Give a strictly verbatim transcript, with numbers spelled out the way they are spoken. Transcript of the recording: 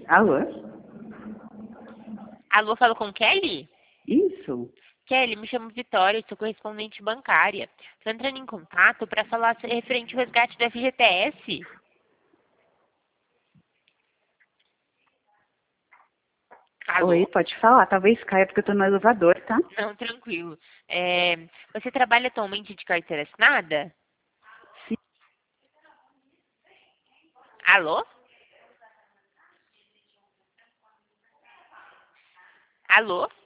Alô? Alô, falo com Kelly? Isso. Kelly, me chamo Vitória, sou correspondente bancária. Estou entrando em contato para falar se- referente ao resgate do F G T S. Oi, Alô? pode falar. Talvez caia porque eu tô no elevador, tá? Não, tranquilo. É, você trabalha atualmente de carteira assinada? Sim. Alô? Alô?